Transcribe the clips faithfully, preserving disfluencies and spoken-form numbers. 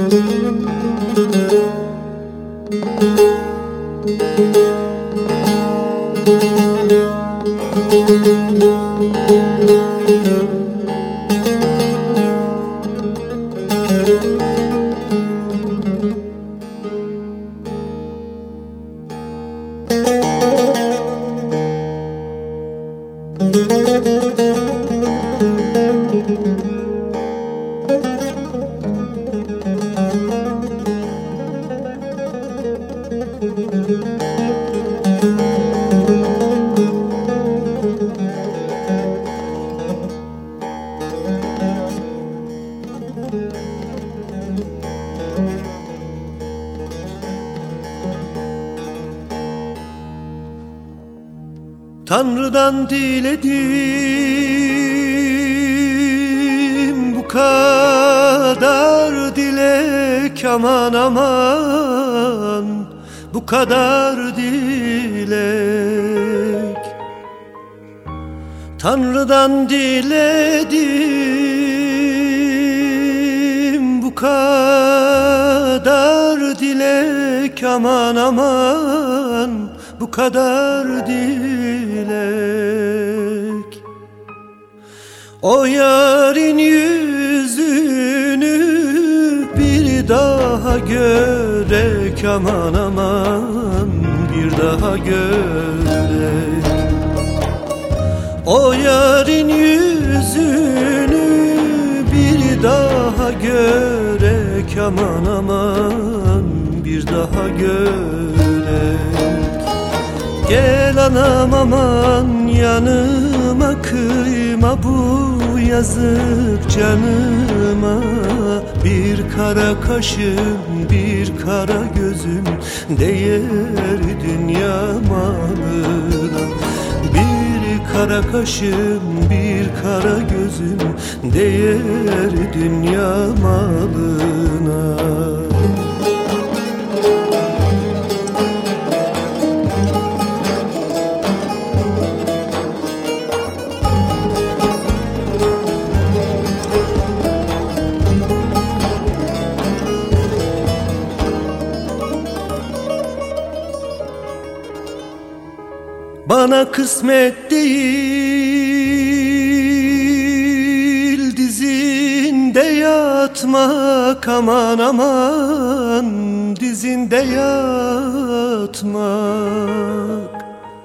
Tanrı'dan diledim bu kadar dilek, aman aman bu kadar dilek. Tanrı'dan diledim bu kadar dilek, aman aman bu kadar dilek. O yarın yüzünü bir daha görek, aman aman bir daha görek. O yarın yüzünü bir daha görek, aman aman bir daha görek. Gel anam aman yanıma, kıyma bu yazık canıma. Bir kara kaşım bir kara gözüm değer dünya malına. Bir kara kaşım bir kara gözüm değer dünya malına. Bana kısmet değil dizinde yatmak, aman aman dizinde yatmak.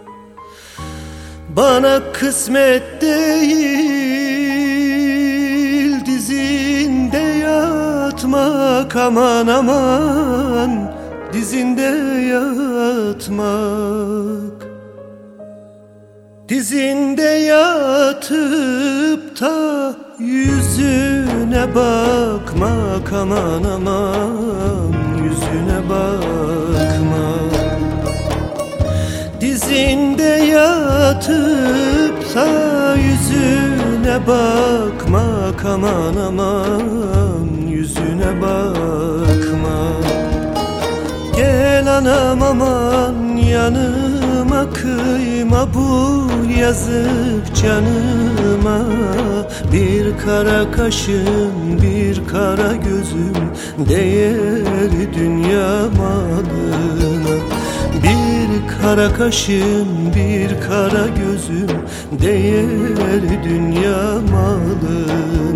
Bana kısmet değil dizinde yatmak, aman aman dizinde yatmak. Dizinde yatıp da yüzüne bakmak, aman aman yüzüne bakmak. Dizinde yatıp da yüzüne bakmak, aman aman yüzüne bakmak. Gel anam aman yanıma, kıyma bu yazık canıma. Bir kara kaşım bir kara gözüm değer dünya malına. Bir kara kaşım bir kara gözüm değer dünya malına.